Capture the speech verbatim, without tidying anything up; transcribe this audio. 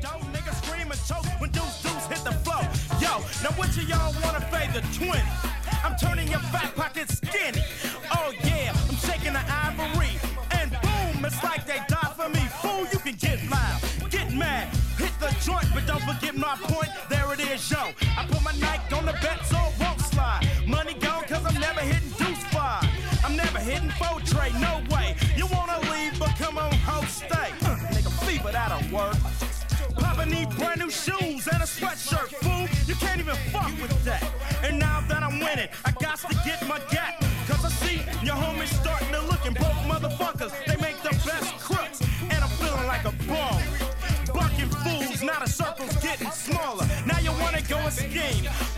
dough, niggas scream and choke when deuce deuce hit the flow. Yo, now which of y'all wanna fade the twenty? I'm turning your fat pockets skinny. Oh yeah, I'm shaking the ivory. And boom, it's like they died for me. Fool, you can get loud, get mad, hit the joint, but don't forget my point. There it is, yo. I put my Nike on the bet so it won't slide. Money gone cause I'm never hitting deuce five. I'm never hitting four tray, no way. You wanna leave, but come on, ho, stay. Uh, nigga, fever, that'll work. Papa need brand new shoes and a sweatshirt, fool. You can't even fuck with that. And now that I'm winning, I got to get my gap. Cause I see your homies starting to look and broke motherfuckers. They make the best crooks. And I'm feeling like a bum. Bucking fools, now the circle's getting smaller. Now you wanna go and scheme.